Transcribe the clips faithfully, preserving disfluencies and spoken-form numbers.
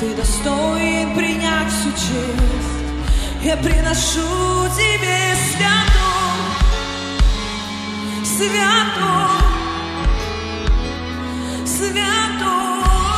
Ты достоин принять всю честь. Я приношу Тебе святой, святой, святой.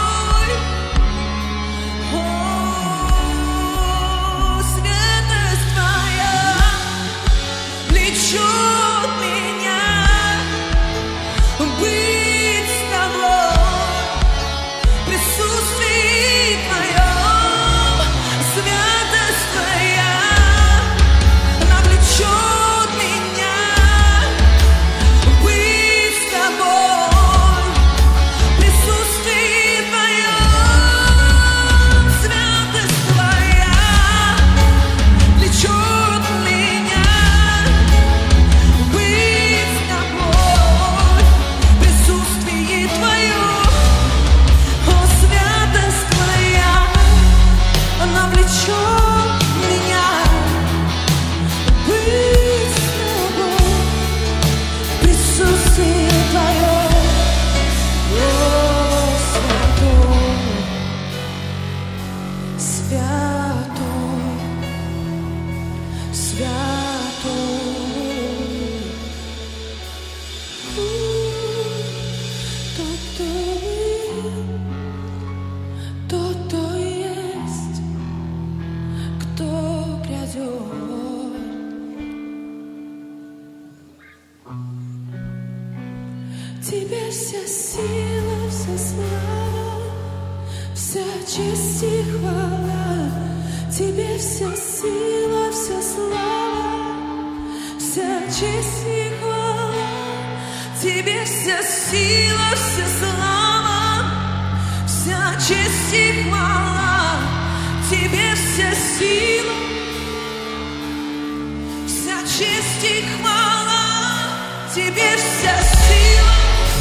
Тебе вся сила, вся слава, вся честь и хвала. Тебе вся сила, вся слава, вся честь и хвала. Тебе вся сила, вся слава, вся честь и хвала. Тебе вся сила, вся честь и хвала. Тебе вся сила,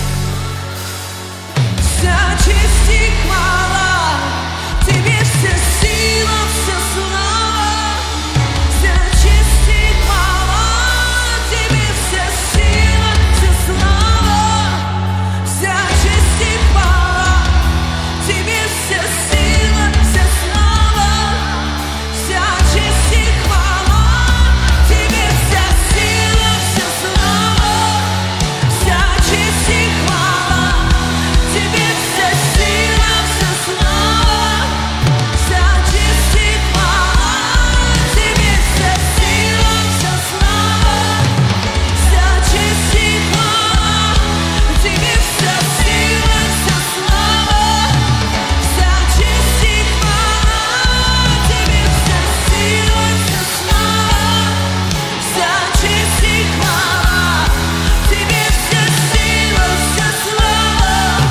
вся честь и хвала. Тебе вся сила, вся слава, вся честь и хвала. Тебе вся сила, вся слава, вся честь и хвала. Тебе вся сила, вся слава, вся честь и хвала. Тебе вся сила, вся слава, вся честь и хвала. Тебе вся сила, вся слава, вся честь и хвала. Тебе вся сила, вся слава, вся честь и хвала. Тебе вся сила, вся слава, вся честь и хвала. Тебе вся сила, вся слава, вся честь и хвала. Тебе вся сила, вся слава.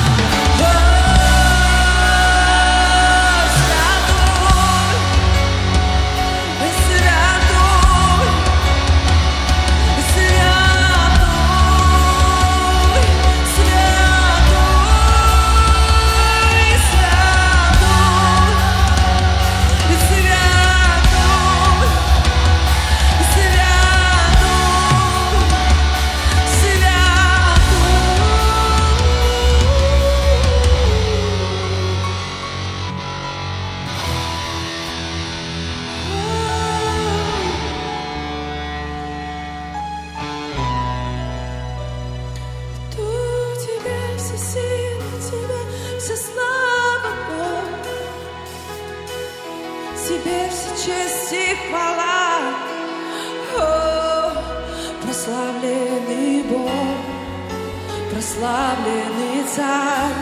Тебе вся честь и хвала. О, прославленный Бог, прославленный Царь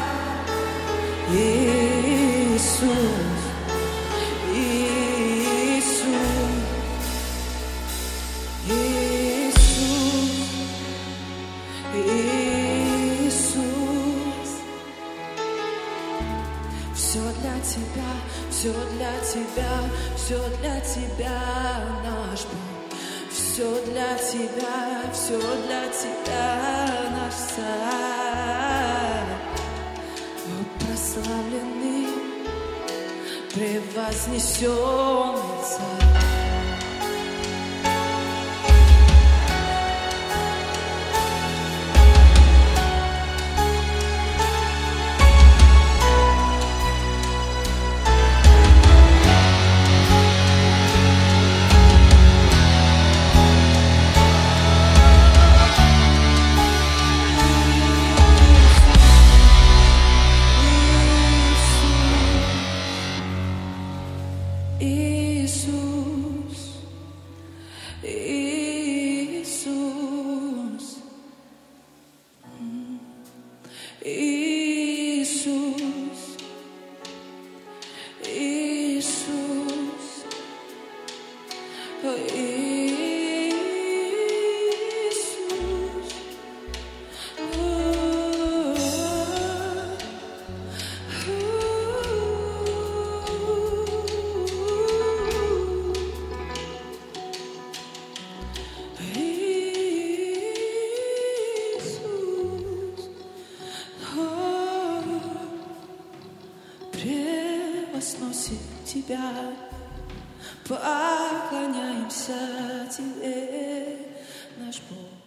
Иисус, Иисус, Иисус, Иисус. Все для Тебя, все для Тебя, все для Тебя, наш Бог. Все для Тебя, все для Тебя, наш Царь. О, прославленный, превознесенный Царь. Иисус, Иисус, о, Иисус, о, превозносим Тебя, поклоняемся Тебе, наш Бог.